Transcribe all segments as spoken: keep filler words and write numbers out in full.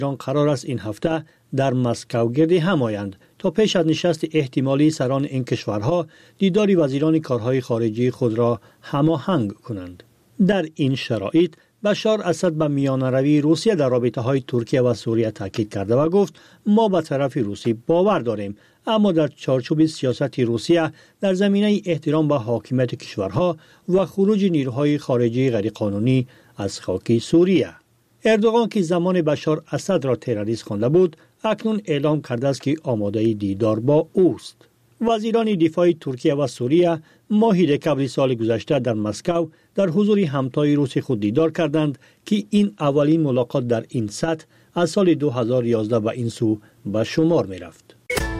ایران قرار است این هفته در مسکو گردی هم آیند تا پیش از نشست احتمالی سران این کشورها دیدار وزیران کارهای خارجی خود را هماهنگ کنند. در این شرایط بشار اسد به میانروی روسیه در رابطه های ترکیه و سوریه تاکید کرده و گفت ما به طرف روسی باور داریم، اما در چارچوب سیاست روسیه در زمینه احترام به حاکمیت کشورها و خروج نیروهای خارجی غیرقانونی از خاک سوریه. اردوغان که زمان بشار اسد را تروریست خوانده بود، اکنون اعلام کرده است که آماده دیدار با اوست. وزیران دفاع ترکیه و سوریه ماهی دکبر سال گذشته در مسکو در حضور همتای روسی خود دیدار کردند که این اولین ملاقات در این سطح از سال دو هزار و یازده به این سو به شمار می رفت.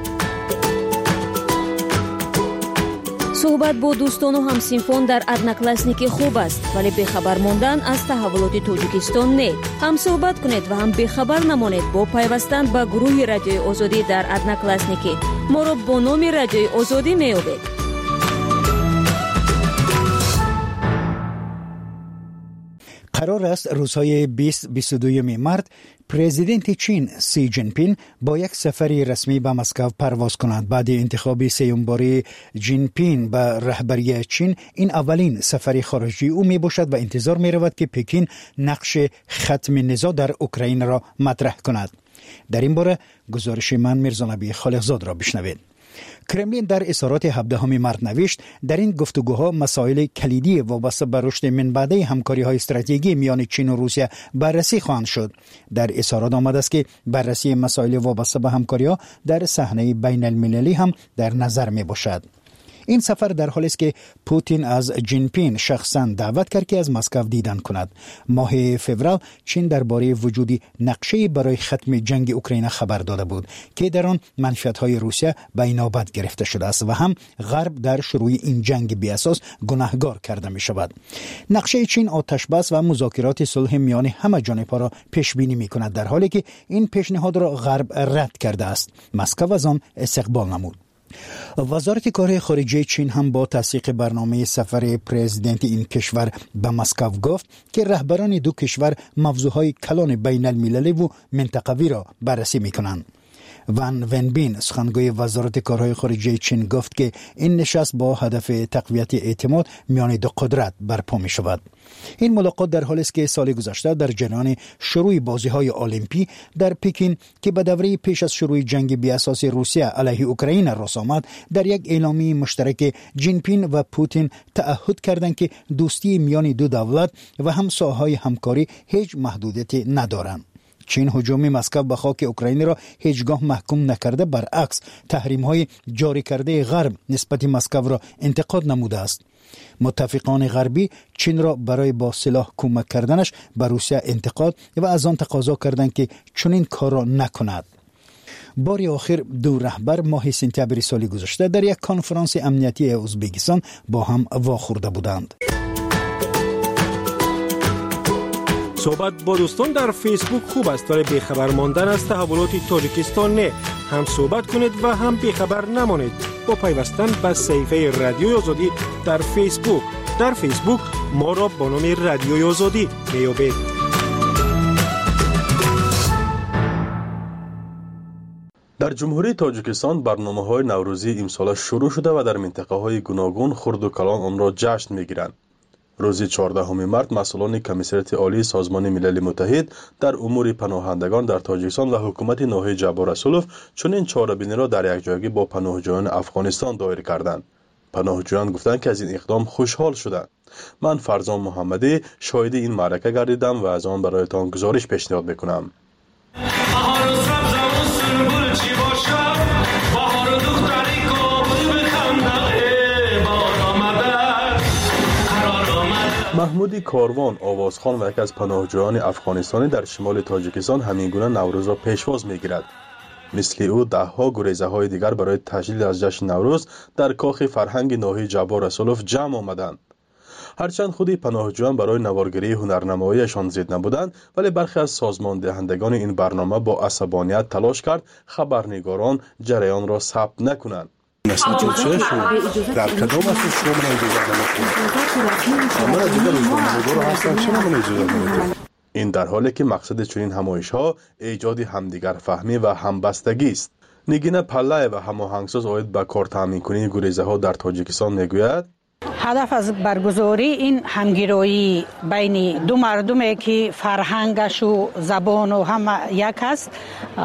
صحبت با دوستان و همسینفون در ادناکلاسنیکی خوب است، ولی بخبر موندن از تحولات تاجیکستان نه. هم صحبت کنید و هم بخبر نمانید با پیوستن به گروه رادیوی آزادی در ادناکلاسنیکی. ما را با نام رادیوی آزادی می‌یابید. قرار است روزهای بیست تا بیست و دو مارس پرزیدنت چین سی جین پینگ با یک سفری رسمی به مسکو پرواز کند. بعد انتخاب سیوم باری جین پینگ به رهبری چین این اولین سفری خارجی او می باشد و انتظار می رود که پکین نقش ختم نزاع در اوکراین را مطرح کند. در این باره گزارش من میرزا نبی خالقزاد را بشنوید. کرملین در اظهارات هفدهم مارس نوشت در این گفتگوها مسائل کلیدی وابسته به رشد من بعده همکاری‌های استراتژیکی میان چین و روسیه بررسی خواهند شد. در اظهارات آمده است که بررسی مسائل وابسته به همکاری‌ها در صحنه بین المللی هم در نظر می باشد. این سفر در حالی است که پوتین از جین پینگ شخصا دعوت کرد که از مسکو دیدن کند. ماه فوریه چین درباره وجود نقشه برای ختم جنگ اوکراین خبر داده بود که در آن منفعت‌های روسیه به اینابت گرفته شده است و هم غرب در شروع این جنگ بی اساس گناهکار کرده می شود. نقشه چین آتش بس و مذاکرات صلح میان همه جانب‌ها را پیش بینی می کند، در حالی که این پیشنهاد را غرب رد کرده است. مسکو از آن استقبال نمود. وزارت کار خارجه چین هم با تصدیق برنامه سفر پرزیدنت این کشور به مسکو گفت که رهبران دو کشور موضوعهای کلان بین المللی و منطقوی را بررسی می کنند. وان ونبین سخنگوی وزارت کارهای خارجه چین گفت که این نشست با هدف تقویت اعتماد میان دو قدرت برپا می شود. این ملاقات در حالی است که سال گذشته در جریان شروع بازی‌های المپی در پکین که به دوره پیش از شروع جنگ بی اساس روسیه علیه اوکراین رس آمد، در یک اعلامیه مشترک جین پینگ و پوتین تعهد کردند که دوستی میان دو دولت و هم ساحه‌های همکاری هیچ محدودیتی ندارند. چین هجوم مسکو به خاک اوکراین را هیچگاه محکوم نکرده، برعکس تحریم‌های جاری کرده غرب نسبت مسکو را انتقاد نموده است. متفقان غربی چین را برای با سلاح کمک کردنش به روسیه انتقاد و از آن تقاضا کردند که چنین کار را نکند. بار آخر دو رهبر ماه سپتامبر سال گذشته در یک کنفرانس امنیتی ازبکستان با هم واخورده بودند. صحبت با دوستان در فیسبوک خوب است، ولی بیخبر ماندن از تحولات تاجیکستان نه. هم صحبت کنید و هم بیخبر نمانید با پیوستن به صفحه رادیوی آزادی در فیسبوک. در فیسبوک ما را با نام رادیوی آزادی میابید. در جمهوری تاجیکستان برنامه‌های نوروزی امسال شروع شده و در منطقه‌های گوناگون خرد و کلان آن را جشن می‌گیرند. روز چهاردهم مارس مسئولان کمیسریت عالی سازمان ملل متحد در امور پناهندگان در تاجیکستان و حکومت ناحیه جبار رسولوف چنین چاره‌بینی را در یکجایی با پناهجویان افغانستان دایر کردند. پناهجویان گفتند که از این اقدام خوشحال شدند. من فرزان محمدی شاهد این معرکه گردیدم و از آن برایتان گزارش پیشنهاد میکنم. محمود کاروان آوازخوان و یکی از پناهجویان افغانستانی در شمال تاجیکستان همینگونه نوروز را پیشواز میگیرد. مثل او ده ها گریزه های دیگر برای تجلیل از جشن نوروز در کاخ فرهنگ ناحیه جبار رسولوف جمع آمدند. هرچند خودی پناهجویان برای نوارگری هنرنماییشان زید نبودند، ولی برخی از سازمان دهندگان این برنامه با عصبانیت تلاش کرد خبرنگاران جریان را ثبت نکنند. نسل توچه شو در کدام از شما من اجازه نمیدونم. من اجازه نمیدونم. برو هستن چه من اجازه نمیدونم. این در حالی که مقصد چنین همایش‌ها ایجاد همدیگر فهمی و همبستگی است. نگین پلای و هماهنگساز آید به کار تامین کنی گریزه‌ها در تاجیکستان میگوید هدف از برگزاری این همگرایی بین دو مردمی که فرهنگش و زبان و هم یک است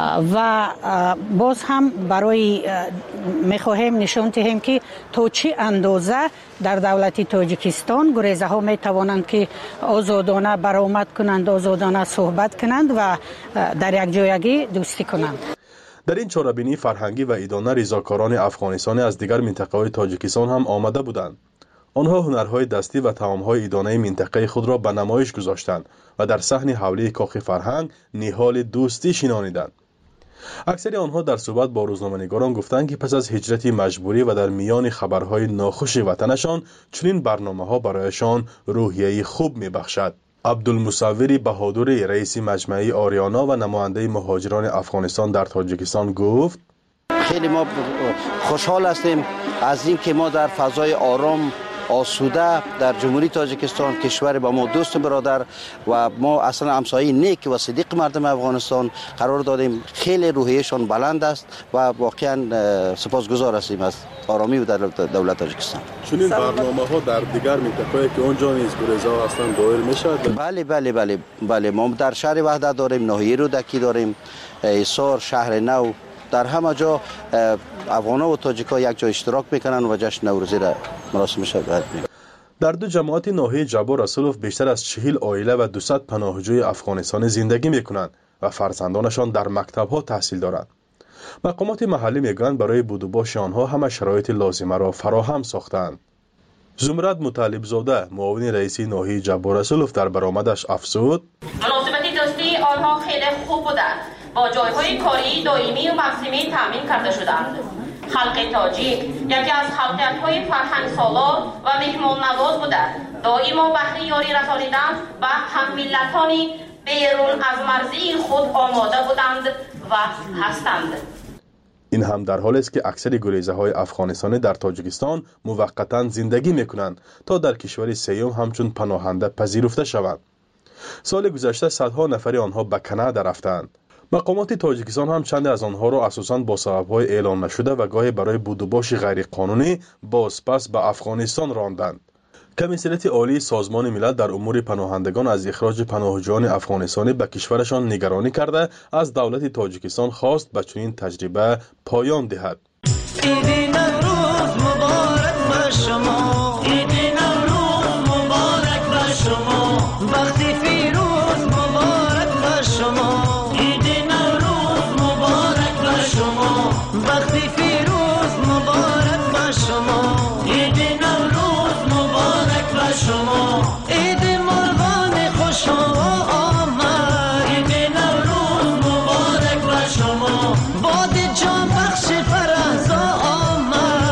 و باز هم برای میخواهیم نشان دهیم که تا چه اندازه در دولت تاجیکستان گریزه ها می توانند که آزادانه برآمد کنند، آزادانه صحبت کنند و در یک جایگی دوستی کنند. در این چاره‌بینی فرهنگی و ایدانه ریزاکاران افغانستانی از دیگر منطقه‌های تاجیکستان هم آمده بودند. آنها هنرهای دستی و طعام‌های ایدانه منطقه خود را به نمایش گذاشتند و در صحن حوله کاخ فرهنگ نهال دوستی شنانیدند. اکثر آنها در صحبت با روزنامه‌نگاران گفتند که پس از هجرت مجبوری و در میان خبرهای ناخوش وطنشان چنین برنامه‌ها برایشان روحیه خوب می‌بخشد. عبدالمصوری بهادری رئیس مجمع آریانا و نماینده مهاجران افغانستان در تاجیکستان گفت خیلی ما خوشحال هستیم از اینکه ما در فضای آرام آسوده در جمهوری تاجیکستان کشور با ما دوست برادر و ما اصلا همسایه نیک و صدیق مردم افغانستان قرار دادیم. خیلی روحیهشان بلند است و واقعا سپاسگزار هستیم از آرامی و در دولت تاجیکستان. چنین برنامه‌ها در دیگر منطقه‌ای که اونجا نیز گریزه‌ها هستند دایر می‌شود؟ بله بله بله بله ما در شهر وحدت داریم، ناحیه رودکی داریم، ایسار، شهر نو، در همه جا افغان‌ها و تاجیک‌ها یک جا اشتراک میکنن و جشن نوروزی را مراسم شبیه میکنن. در دو جماعت ناحیه جبار رسولوف بیشتر از چهل عائله و دویست پناهجوی افغانستانی زندگی میکنند و فرزندانشان در مکتب‌ها تحصیل دارند. مقامات محلی میگویند برای بود و باش آنها همه شرایط لازمه را فراهم ساختند. زمرد مطلب زاده معاون رئیس ناحیه جبار رسولوف در برآمدش افزود مناسبت دوستی آنها خیلی خوب بودند. با جایهای کاری دائمی و موسمی تامین کرده شدند. خلق تاجیک یکی از خلقیت‌های فرهنگ سالار و مهمان نواز بوده. دائما بهره یاری رسانیدن و هم‌ملتانی بیرون از مرزی خود آماده بودند و هستند. این هم در حالی است که اکثر گریزه‌های افغانستانی در تاجیکستان موقتاً زندگی می‌کنند تا در کشور سیوم همچون پناهنده پذیرفته شوند. سال گذشته صدها نفر آنها به کانادا رفتند. مقامات تاجیکستان هم چند از آنها را اساساً با سبب‌های اعلام نشده و گاهی برای بود و باش غیرقانونی بازپس به افغانستان راندند. کمیسریت عالی سازمان ملل در امور پناهندگان از اخراج پناهجویان افغانستانی به کشورشان نگرانی کرده از دولت تاجیکستان خواست به چنین تجربه پایان دهد. باد جان بخش فرهزا آمد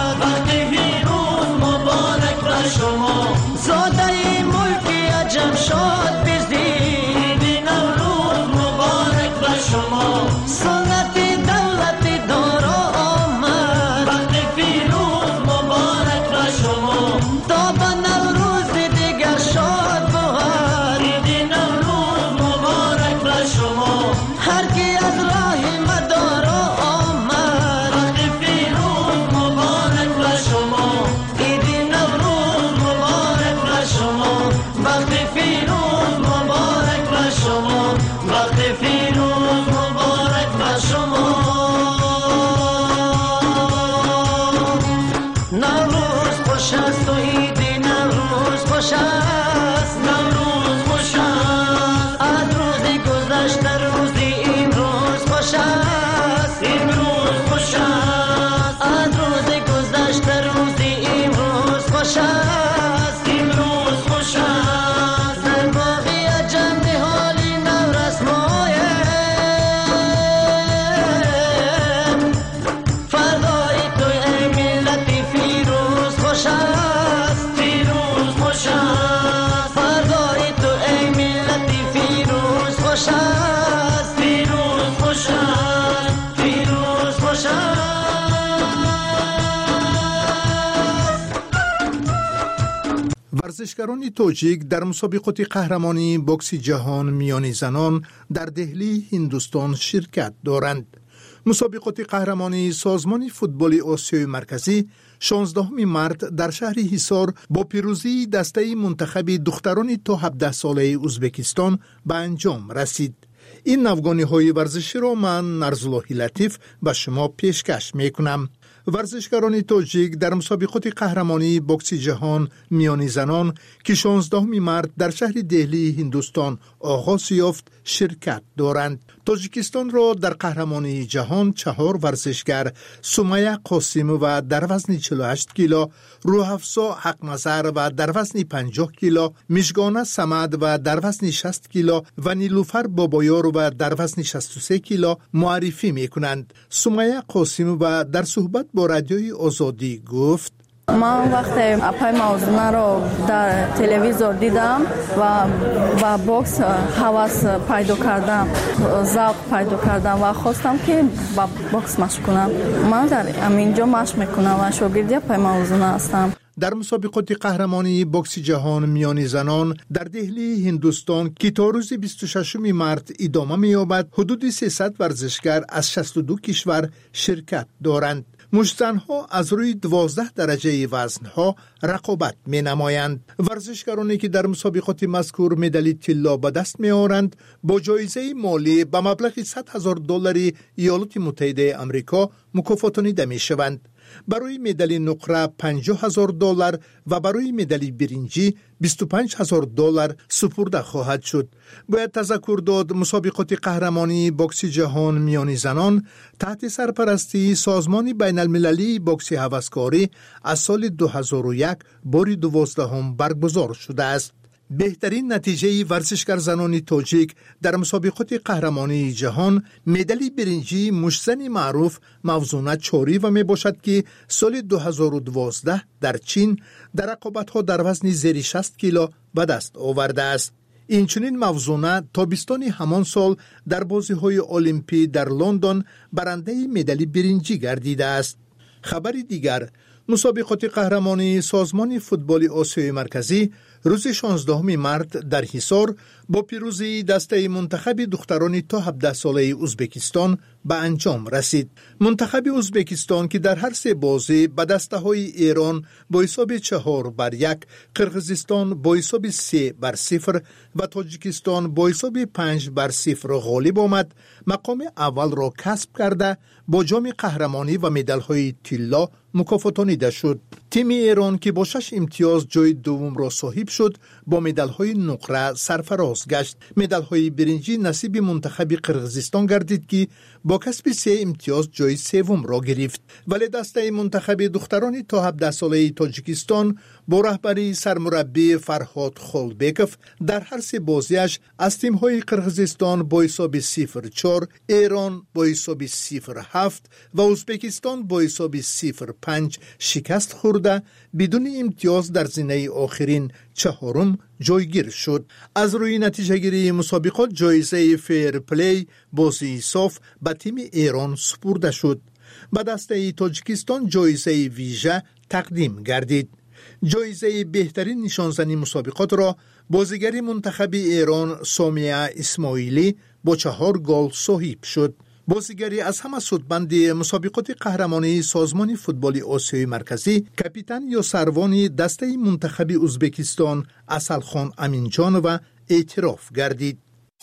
ورزشکاران تاجیک در مسابقات قهرمانی بوکس جهان میان زنان در دهلی هندوستان شرکت دارند. مسابقات قهرمانی سازمان فوتبال آسیای مرکزی شانزدهم مارس در شهر حصار با پیروزی دسته منتخب دختران تا هفده ساله ازبکستان به انجام رسید. این نوگانی های ورزشی را من نرزالله لطیف به شما پیشکش می کنم. ورزشکاران تاجیک در مسابقات قهرمانی بوکس جهان میان زنان که شانزدهم مارس در شهر دهلی هندوستان آغاز یافت شرکت دارند. تاجیکستان را در قهرمانی جهان چهار ورزشگر سمیه قاسم و در وزن چهل و هشت کیلو، روحافزا حق نظر و در وزن پنجاه کیلو، مژگانه صمد و در وزن شصت کیلو و نیلوفر بابایار و در وزن شصت و سه کیلو معرفی می کنند. سمیه قاسم و در صحبت با رادیوی آزادی گفت: من وقتی اپای موزونه رو در تلویزیون دیدم و با بوکس هوس پیدا کردم، ذوق پیدا کردم و خواستم که با بوکس مشق کنم. من در اینجا مشق میکنم و شاگرد اپای موزونه هستم. در مسابقات قهرمانی بوکس جهان میان زنان در دهلی هندوستان که تا روز بیست و ششم مارس ادامه می‌یابد، حدود سیصد ورزشگر از شصت و دو کشور شرکت دارند. مشت‌زن‌ها از روی دوازده درجه وزن‌ها رقابت می‌نمایند. ورزشکارانی که در مسابقات مذکور مدال طلا به دست می‌آورند با جایزه مالی به مبلغ صد هزار دلار ایالات متحده آمریکا مکافاتانیده می‌شوند. برای مدال نقره پنجاه هزار دلار و برای مدال برنجی بیست و پنج هزار دلار سپرده خواهد شد. باید تذکر داد مسابقات قهرمانی بوکس جهان میان زنان تحت سرپرستی سازمان بین المللی بوکس هوسکاری از سال دو هزار و یک بار دوازدهم برگزار شده است. بهترین نتیجه ورزشکار زنان تاجیک در مسابقات قهرمانی جهان مدال برنجی مشتزن معروف موزونه چاری و می باشد که سال دو هزار و دوازده در چین در رقابت‌ها در وزن زیر شصت کیلو به دست آورده است. این چنین موزونه تابستان همان سال در بازی‌های المپی در لندن برنده مدال برنجی گردیده است. خبر دیگر، مسابقات قهرمانی سازمان فوتبال آسیای مرکزی روز شانزدهم مارس در حصار با پیروزی دسته منتخب دختران تا هفده ساله ازبکستان به انجام رسید. منتخب ازبکستان که در هر سه بازی به دسته های ایران با حساب چهار بر یک، قرقیزستان با حساب سه بر صفر و تاجیکستان با حساب پنج بر صفر غالب آمد، مقام اول را کسب کرده با جام قهرمانی و مدال های طلا مکافاتانیده شد. تیم ایران که با شش امتیاز جای دوم را صاحب شد با مدال های نقره سرفراز گشت. مدال های برنجی نصیب منتخب قرقیزستان گردید که با کسب سه امتیاز جای سوم را گرفت. ولی دسته منتخب دختران تا هفده ساله تاجیکستان با رهبری سرمربی فرهاد خولبکوف در هر سه بازیش از تیم های قرقیزستان با حساب صفر چهار، ایران با حساب صفر هفت و ازبکستان با حساب صفر پنج شکست خورده بدون امتیاز در زینه آخرین چهارم جایگیر شد. از روی نتیجه گیری مسابقات جایزه فیر پلی بازی صاف به تیم ایران سپرده شد. به دسته تاجیکستان جایزه ویژه تقدیم گردید. جایزه بهترین نشانزنی مسابقات را بازیگر منتخب ایران سامیه اسماعیلی با چهار گل صاحب شد. بازیگری از همه سودمند مسابقات قهرمانی سازمان فوتبال آسیای مرکزی کاپیتان یا سروانی دسته منتخب ازبکستان اصلخان امینجان و اعتراف گردید.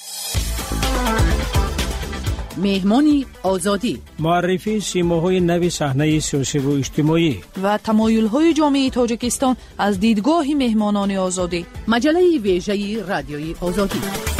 مهمانی آزادی، معرفی سیماهای نوی صحنه سیاسی و اجتماعی و تمایل‌های جامعه تاجیکستان از دیدگاه مهمانان آزادی. مجله ویژه رادیوی آزادی.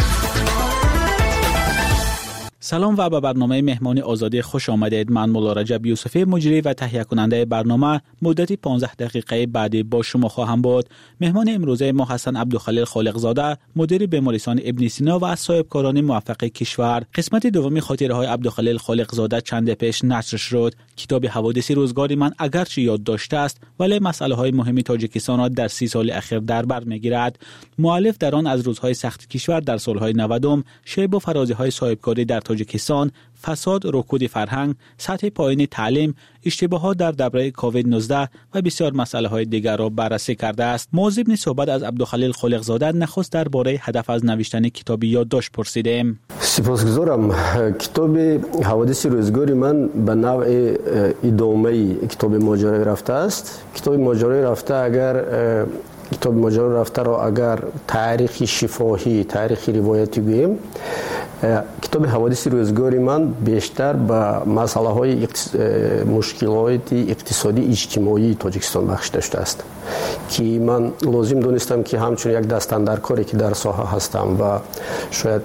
سلام و به برنامه مهمانی آزادی خوش آمدید. من مولا رجب یوسفی مجری و تهیه کننده برنامه مدتی پانزده دقیقه بعدی با شما خواهم بود. مهمان امروزه ما حسن عبدالخلیل خالقزاده، مدیر بیمارستان ابن سینا و از صاحبکاران موفق کشور. قسمت دومی خاطره های عبدالخلیل خالقزاده چند پیش نشر شد. کتاب حوادث روزگار من اگرچه یاد داشته است ولی مسئله های مهم تاجیکستان را در سی سال اخیر در بر میگیرد. مؤلف در آن از روزهای سخت کشور در سالهای نودم، شیب و فرازی های صاحبکاری در تاجیکستان تاجیکستان فساد، رکود فرهنگ، سطح پایین تعلیم، اشتباهات در دوره کووید نوزده و بسیار مسائل های دیگر را بررسی کرده است. موضوع صحبت از عبدالخلیل خالقزاده نخست درباره هدف از نوشتن کتاب یادداشت پرسیدیم. سپاسگزارم. کتاب حوادث روزگار من به نوع ادامه کتاب ماجرای رفته است. کتاب ماجرای رفته اگر کتاب ماجرای رفته را اگر تاریخ شفاهی، تاریخ روایتی گوییم، کتاب حوادث روزگار من بیشتر به مسئله های مشکلات اقتصادی اجتماعی تاجیکستان بخشیده شده است که من لازم دونستم که همچون یک دستاندرکاری که در ساحه هستم و شاید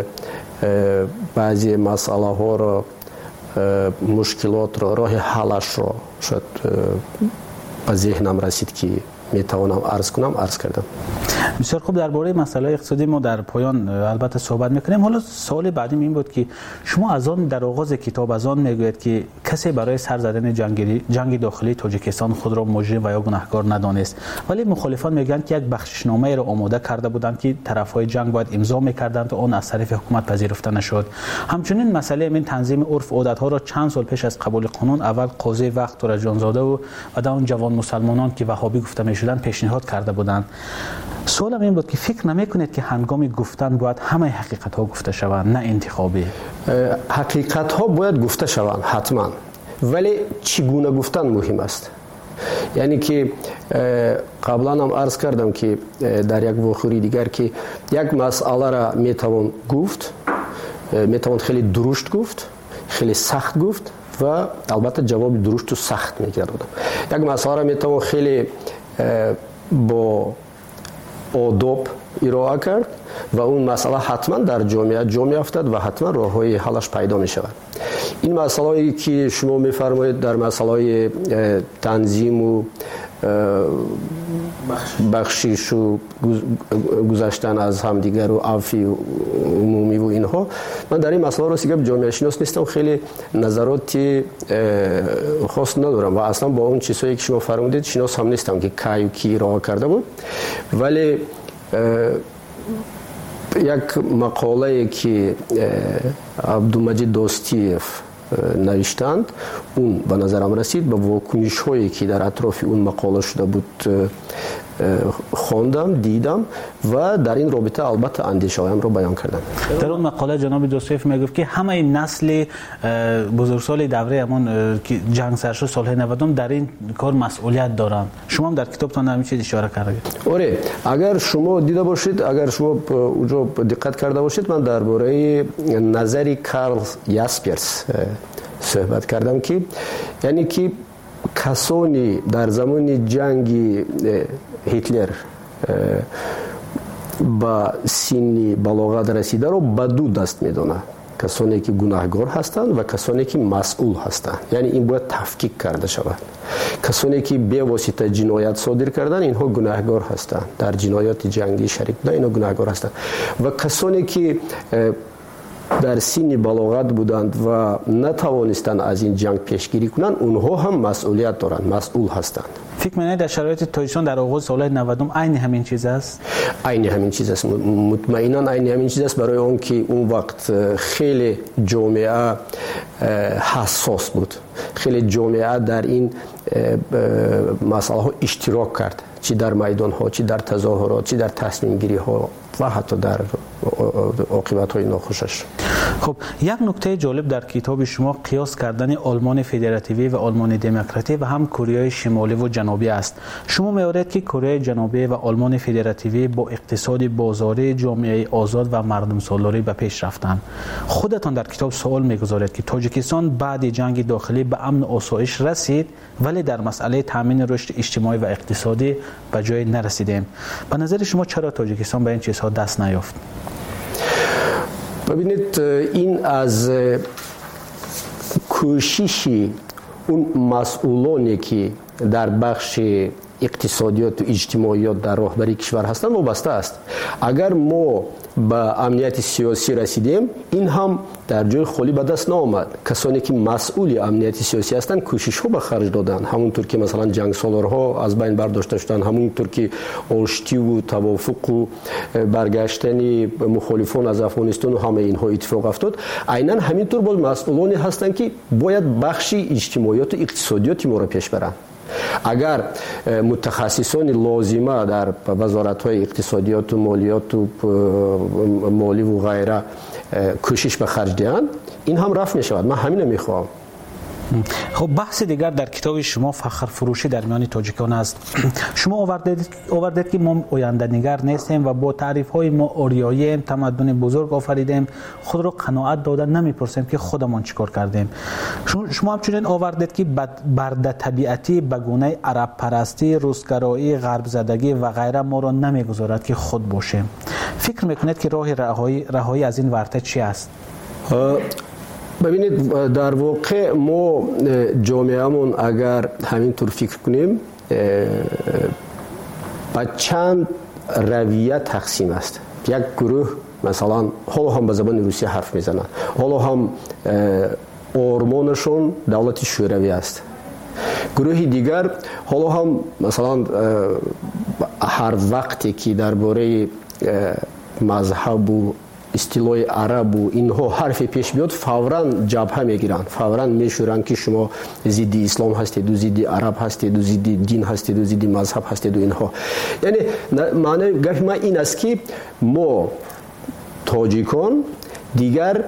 بعضی مسئله ها را، مشکلات را، راه حلش را شاید به ذهنم رسید که میتوانم عرض کنم، عرض کردم. بسیار خوب. درباره مسئله اقتصادی ما در پایان البته صحبت میکنیم. حالا سوال بعدی این بود که شما از آن در آغاز کتاب از آن میگوید که کسی برای سر زدن جنگ جنگ داخلی تاجیکستان خود را مجرم و یا گناهکار ندانست، ولی مخالفان میگن که یک بخششنامه را آماده کرده بودند که طرفهای جنگ باید امضا میکردند و آن از طرف حکومت پذیرفته نشد. همچنین مسئله این تنظیم عرف و عادت ها را چند سال پیش از قبول قانون اول قاضی وقت تورجان زاده و بعد اون جوان مسلمانان که وهابی گفته شدن پیشنهاد کرده بودند. سوالم این بود که فکر نمیکنید که هنگام گفتن باید همه حقیقت ها گفته شوند، نه انتخابی؟ حقیقت ها باید گفته شوند حتما، ولی چگونه گفتن مهم است. یعنی که قبلا هم عرض کردم که در یک واقعی دیگر که یک مسئله را میتوان گفت، میتوان خیلی درشت گفت، خیلی سخت گفت و البته جواب درشت و سخت میگردم. یک مسئله را میتوان خیلی با آداب ارائه کرد و اون مسئله حتما در جامعه جا میافتد و حتما راههای حلش پیدا می شود. این مسئله که شما میفرمایید در مسئله تنظیم و بخشش و گذشتن از همدیگر و عفی و عمومی و اینها، من در این مسئله راستی که جامعه شناس نیستم، خیلی نظرات خاص ندارم و اصلا با اون چیزایی که شما فرمودید شناس هم نیستم که کی و کی راه کرده بود. ولی یک مقاله که عبدالمجید دوستیف نوشتند اون به نظرم رسید، به واکنش هایی که در اطراف اون مقاله شده بود خواندم، دیدم و در این رابطه البته اندیشه هایم رو بیان کردم. در اون مقاله جناب دوستیف میگفت که همه نسل بزرگسال دوره همون که جنگ سر شد سال نود در این کار مسئولیت دارن. شما هم در کتابتان همین چیز اشاره کردید. آره، اگر شما دیده باشید، اگر شما اونجا دقت کرده باشید، من درباره نظری کارل یاسپرس صحبت کردم که یعنی که کسانی در زمان جنگ هیتلر با سن بلاغت رسیده رو به دو دست میدونه، کسانی که گناهکار هستند و کسانی که مسئول هستند. یعنی این باید تفکیک کرده شود. کسانی که به واسطه جنایت صادر کردن اینها گناهکار هستند، در جنایات جنگی شریک بودن اینها گناهکار هستند و کسانی که در سن بلاغت بودند و نتوانستند از این جنگ پیشگیری کنند اونها هم مسئولیت دارند، مسئول هستند. فکر می‌کنید در شرایط تاجیکستان در آغاز سال نود عین همین چیز است؟ عین همین چیز است، مطمئنا عین همین چیز است، برای اون که اون وقت خیلی جامعه حساس بود، خیلی جامعه در این مسئله ها اشتراک کرد، چی در میدان ها، چی در تظاهرات، چی در تصمیم گیری ها و حتی در عاقبت های ناخوشش. خب یک نکته جالب در کتاب شما قیاس کردن آلمان فدراتیوی و آلمان دموکراتی و هم کره شمالی و جنوبی است. شما می‌آورید که کره جنوبی و آلمان فدراتیوی با اقتصاد بازاری، جامعه آزاد و مردم سالاری به پیش رفتند. خودتان در کتاب سوال می‌گذارید که تاجیکستان بعد جنگ داخلی به امن و آسایش رسید ولی در مسئله تامین رشد اجتماعی و اقتصادی به جای نرسیدیم. به نظر شما چرا تاجیکستان به این چیزها دست نیافت؟ ببینید، این از کوشش اون مسئولانی که در بخش اقتصادیات و اجتماعیات در راهبری کشور هستند وابسته است. اگر ما به امنیت سیاسی رسیدیم این هم در جای خالی به دست نآمد. کسانی که مسئول امنیت سیاسی هستند کوشش ها به خرج دادن، همونطور که مثلا جنگ سالارها از بین برداشته شدند، همونطور که آشتی و توافق و برگشتن مخالفان از افغانستان و همه اینها اتفاق افتاد. عیناً همینطور باز مسئولانی هستند که باید بخش اجتماعیات و اقتصادیات ما را پیش برند. اگر متخصصان لازمه در وزارت‌های اقتصادیات و مالیات و مالی و غیره کوشش به خرج دهند این هم رفع می‌شود. من همین رو می‌خواهم. خب بحث دیگر در کتاب شما فخر فروشی در میان تاجیکان است. شما آوردید آوردید که ما آینده نگر نیستیم و با تعریف های ما آریایی تمدن بزرگ آفریدیم، خود را قناعت داده نمیپرسیم که خودمان چیکار کردیم. شما همچنین آوردید که برده طبیعتی به گونه عرب پرستی، روسگرایی، غرب زدگی و غیره ما را نمیگذارد که خود باشیم. فکر میکنید که راه رهایی رهایی از این ورطه چی است؟ ببینید در واقع ما جامعهمون اگر همینطور فکر کنیم به چند رویه تقسیم است. یک گروه مثلا حالا هم به زبان روسی حرف میزنن، حالا هم آرمانشون دولت شوروی است. گروه دیگر حالا هم مثلا هر وقتی که درباره مذهب و استیلای عرب و اینها حرفی پیش بیاد فوراً جبهه میگیرن، فوراً میشورن که شما ضد اسلام هستید و ضد عرب هستید و ضد دین هستید و ضد مذهب هستید و اینها. یعنی معنی گفت ما این است که ما تاجیکان دیگر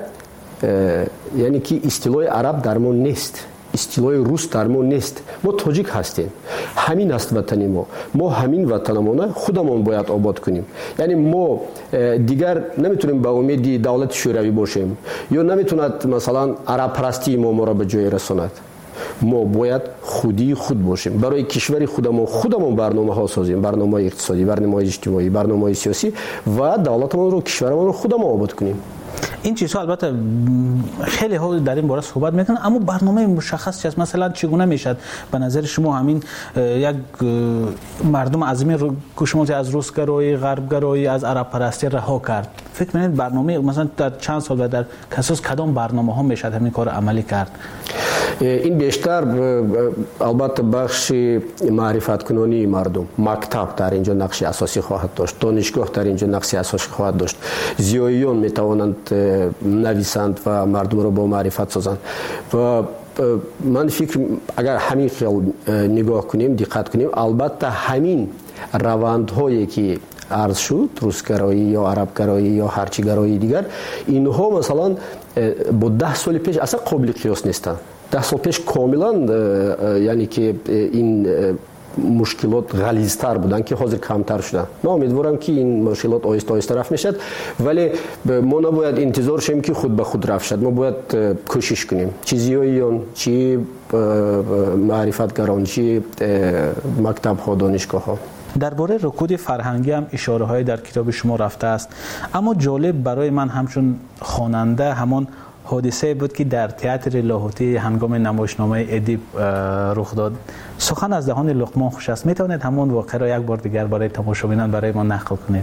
یعنی که استیلای عرب در ما نیست، استیلای روس در ما نیست، ما تاجیک هستیم، همین است وطن ما، ما همین وطنمونه خودمون باید آباد کنیم. یعنی ما دیگر نمیتونیم به امید دولت شوروی باشیم یا نمیتوند مثلا عرب پرستی ما ما را به جای رساند. ما باید خودی خود باشیم، برای کشور خودمون خودمون برنامه ها سازیم، برنامه اقتصادی، برنامه اجتماعی، برنامه سیاسی و دولتمون رو کشورمون رو خودمون آباد کنیم. این چیزها البته خیلی ها در این باره صحبت میکنن، اما برنامه مشخص چیست؟ مثلا چگونه میشد به نظر شما همین یک مردم عظیمی رو که شما از روسگرایی، غربگرایی، از عرب پرستی رها کرد، فکر می‌کنید برنامه مثلا در چند سال بعد در کساس کدام برنامه ها میشد همین کار عملی کرد؟ این بیشتر البته بخش معرفت کنانی مردم، مکتب در اینجا نقش اساسی خواهد داشت، دانشگاه در اینجا نقش اساسی خواهد داشت. زیاییان میتوانند نویسند و مردم را با معرفت سازند و من فکر اگر همین خیال نگاه کنیم، دقت کنیم، البته همین روندهایی که عرض شد، روسگرایی یا عربگرایی یا هرچیگرایی دیگر، اینها مثلا با ده سال پیش اصلا قابل قیاس نیستند. ده سال پیش کاملا یعنی که این مشکلات غلیظتر بودن که حاضر کمتر شدن. من امیدوارم که این مشکلات آهسته آهسته رفع میشد، ولی ما نباید انتظار شیم که خود به خود رفع شد. ما باید کوشش کنیم، چی زیاییان، چی معرفتگران، چی مکتب ها، دانشگاه ها. درباره رکود فرهنگی هم اشاره های در کتاب شما رفته است، اما جالب برای من همچون خواننده همان حادثه بود که در تئاتر لاهوتی هنگام نمایشنامه ادیب رخ داد. سخن از دهان لقمان خوش است. میتوانید همون واقعه را یک بار دیگر برای تماشابینان برای ما نقل کنید؟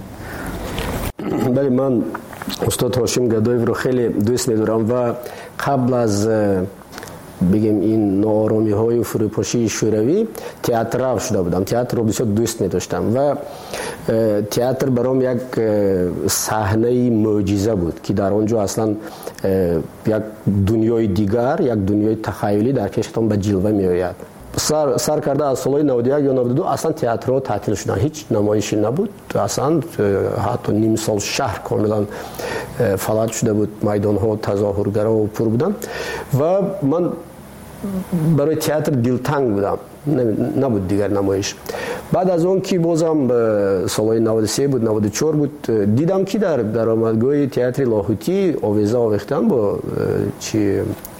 بله، من استاد هاشم گدایف رو خیلی دوست می‌دارم و قبل از بگیم این ناآرامی های و فروپاشی شوروی تئاتر را شده بودم، تئاتر رو بسیار دوست می داشتم و تئاتر برام یک صحنه معجزه بود که در آنجا اصلا یک دنیای دیگر، یک دنیای تخیلی در کشتم به جلوه می آید. سر, سر کرده از سال نود و یک یا نود و دو اصلا تئاترها تعطیل شدن، هیچ نمایشی نبود، اصلا حتی نیم سال شهر کاملا فلج شده بود، میدان ها تظاهرگرا و پر بودن و من برای تئاتر دلتنگ بودم، نبود دیگر نمایش. بعد از اون که بازم سال نود و سه بود، نود و چهار بود، دیدم که در درآمدگاه تئاتر لاهوتی آویزه آویختن با چی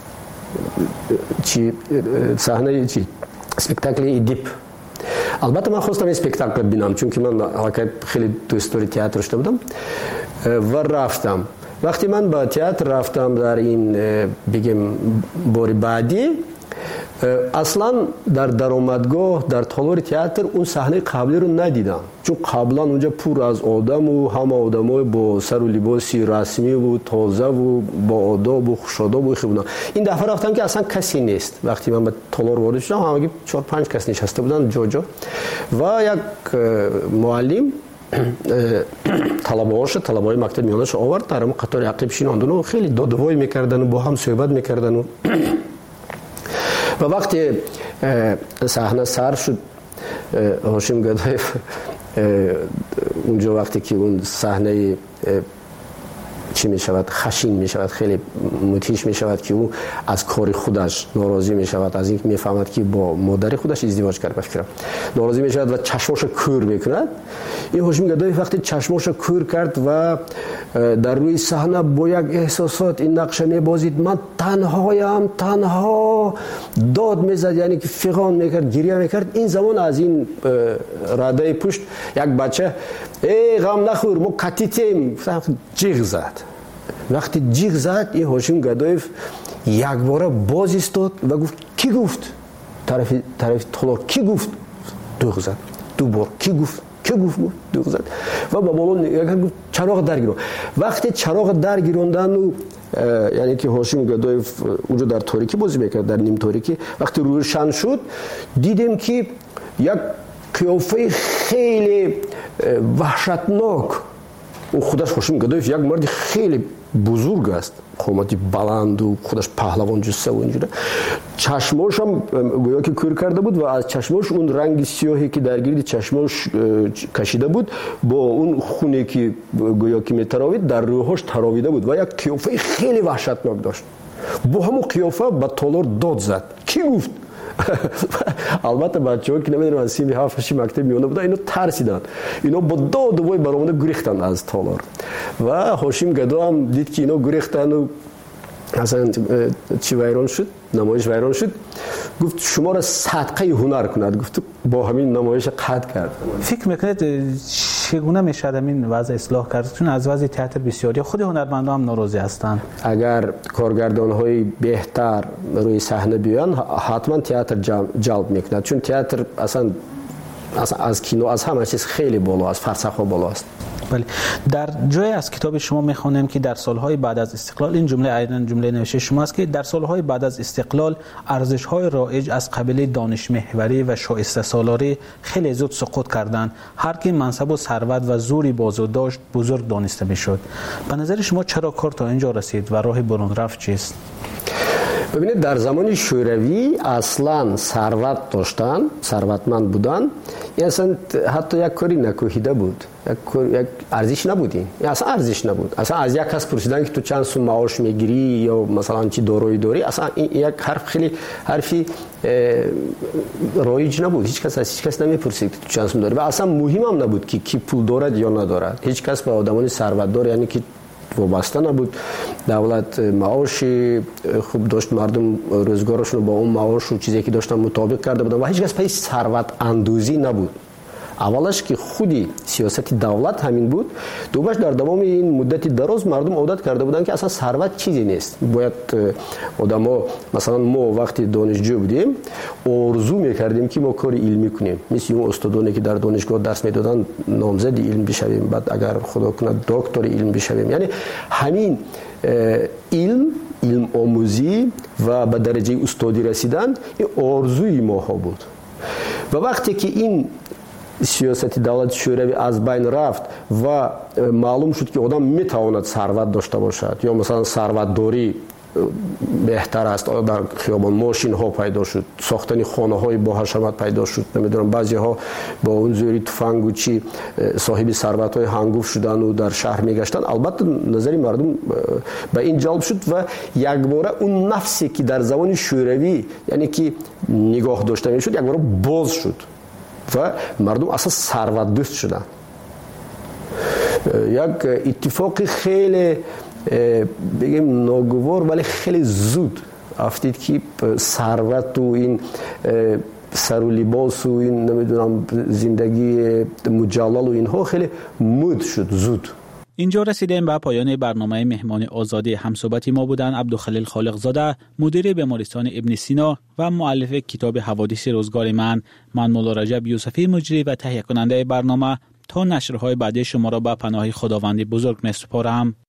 چی صحنه چی اسپکتاکل ادیب. البته من خواستم اسپکتاکل ببینم چون که من خیلی دوست داری تئاتر شده بودم و رفتم. وقتی من با تئاتر رفتم در این بگیم بار بعدی، اصلا در درآمدگاه در تالار تئاتر اون صحنه قبلی رو ندیدم، چون قبلا اونجا پر از آدم و همه آدمای با سر و لباسی رسمی و تازه و با آداب و خوش‌آداب و خوب. این دفعه رفتم که اصلا کسی نیست. وقتی من به تالار وارد شدم همگی چهار پنج کس نشسته بودن جا جا و یک معلم طلبه‌هاش طلبه‌های مکتب میانش آورد در قطار عقب شیناندن و خیلی دادوایی میکردن و با هم صحبت میکردن و و وقتی صحنه سر شد هاشم گدایف اونجا وقتی که اون صحنه چی می شود خشین می شود خیلی متیش می شود که او از کار خودش ناراضی می شود، از اینکه می فهمد که با مادر خودش ازدواج کرده بفکرم ناراضی می شود و چشماش کور میکند. این هاشم گدایف وقتی چشماش کور کرد و در روی صحنه با یک احساسات این نقشه می بازید، من تنهایم تنها داد میزد، یعنی که فغان میکرد گریه میکرد. این زمان از این رده پشت یک بچه ای غم نخور ما کتیتیم جیغ زد. وقتی جیغ زد این هاشم گدایف یک بار باز ایستاد و گفت کی گفت؟ طرف طرف تالار کی گفت؟ دوغ زد. دو بار کی گفت؟ کی گفت؟ دوغ زد و با بالا نگاه گفت چراغ درگیرون. وقتی چراغ درگیروندن و یعنی که هاشم گدایف اونجا در تاریکی بازی میکرد، در نیم تاریکی، وقتی روشن شد دیدیم که یک قیافه خیلی وحشتناک. او خودش هاشم گدایف یک مرد خیلی بزرگ است، قامتی بلند و خودش پهلوان جسه و اینجوری. چشماش هم گویا که کور کرده بود و از چشماش اون رنگ سیاهی که در گرد چشماش کشیده بود با اون خونی که گویا که میتراوید در روحش تراویده بود و یک قیافه خیلی وحشتناک داشت. با همون قیافه به تالار داد زد کی گفت؟ البته بچه‌ها که نمیدونم از سیمی هفتش مکتب میونه بودن اینو ترسیدن، اینا با داد و وای برآمده گریختن از تالار و هاشم گدا هم دید که اینا گریختن و اصلا چی ویران شد، نمایش ویران شد. گفت شما را صدقه هنر کند. گفت با همین نمایش قطع کرد. فکر میکنید چگونه میشه این وضع اصلاح کرد؟ چون از وضع تئاتر بسیاری خود هنرمندان هم ناراضی هستند. اگر کارگردان‌های بهتر روی صحنه بیان حتما تئاتر جلب میکند، چون تئاتر اصلا از کینو از همه چیز خیلی بالا است، فرسخ‌ها بالا است. بله. در جای از کتاب شما میخوانم که در سالهای بعد از استقلال، این جمله عیناً جمله نوشته شماست که در سالهای بعد از استقلال ارزش‌های رایج از قبیل دانش محوری و شایسته سالاری خیلی زود سقوط کردند. هر کی منصب و ثروت و زوری بازو داشت بزرگ دانسته میشد. به نظر شما چرا کار تا اینجا رسید و راه برون رفت چیست؟ ببینید در زمان شوروی اصلا ثروت داشتن، ثروتمند بودن، این اصلا حتی یک کاری نکوهیده بود، یک یک ارزش نبود، این اصلا ارزش نبود. اصلا از یک کس پرسیدن که تو چند سوم معاش میگیری یا مثلا چی دارایی داری، اصلا این یک حرف خیلی حرفی رایج نبود. هیچ کس از هیچ کس نمیپرسید که تو چند سوم داری و اصلا مهم هم نبود که کی پول دارد یا ندارد. هیچ کس به آدمان ثروتدار یعنی که وابسته نبود. دولت معاش خوب داشت، مردم روزگارشون با اون معاش و چیزی که داشتن مطابق کرده بودن و هیچ کس پای ثروت اندوزی نبود. اولش که خودی سیاست دولت همین بود، دومش در تمام این مدت دراز مردم عادت کرده بودن که اصلا ثروت چیزی نیست. باید آدما مثلا ما وقتی دانشجو بودیم آرزو میکردیم که ما کار علمی کنیم، مثل اون استادانی که در دانشگاه درس میدادن نامزد علم بشویم، بعد اگر خدا کنه دکتر علم بشویم. یعنی همین علم علم آموزی و به درجه استادی رسیدن این آرزوی ما ها بود. و وقتی که این سیاست دولت شوروی از بین رفت و معلوم شد که آدم میتواند ثروت داشته باشد یا مثلا ثروت داری بهتر است، در خیابان ماشین ها پیدا شد، ساختن خانه های با حشمت پیدا شد، نمیدونم بعضی ها با اون زوری تفنگ و چی صاحب ثروت های هنگفت شدن و در شهر میگشتن. البته نظری مردم به این جلب شد و یک باره اون نفسی که در زمان شوروی یعنی که نگاه داشته میشد یک باره باز شد و مردم اصلا ثروت دوست شدن. یک اتفاق خیلی بگیم ناگوار ولی خیلی زود افتید که ثروت و این سر و لباس و این نمیدونم زندگی مجلل و اینها خیلی مد شد زود. اینجا رسیدیم به پایان برنامه مهمان آزادی. همصحبت ما بودن عبدالخلیل خالق زاده، مدیر بیمارستان ابن سینا و مؤلف کتاب حوادث روزگار من. من مولا رجب یوسفی مجری و تهیه کننده برنامه تا نشرهای بعدی شما را به پناه خداوند بزرگ می‌سپارم.